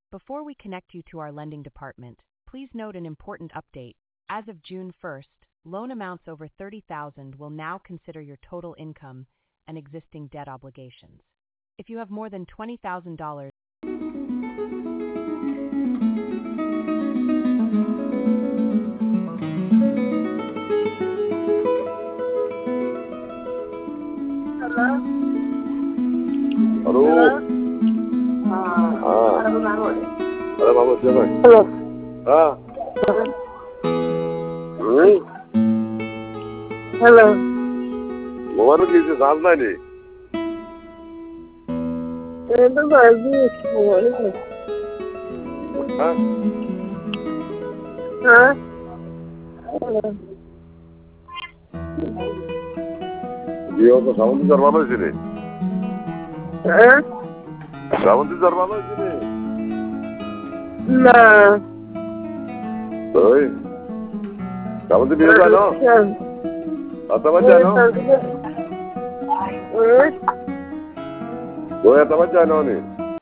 Before we connect you to our lending department, please note an important update. As of June 1st, loan amounts over $30,000 will now consider your total income and existing debt obligations. If you have more than $20,000, Hello. Hello, Mama. Hello. Hello. What is this online? Yo तो sound करवाना चाहिए sound करवाना चाहिए ना तो sound भी होगा ना आता बच्चा ना वो आता बच्चा ना नहीं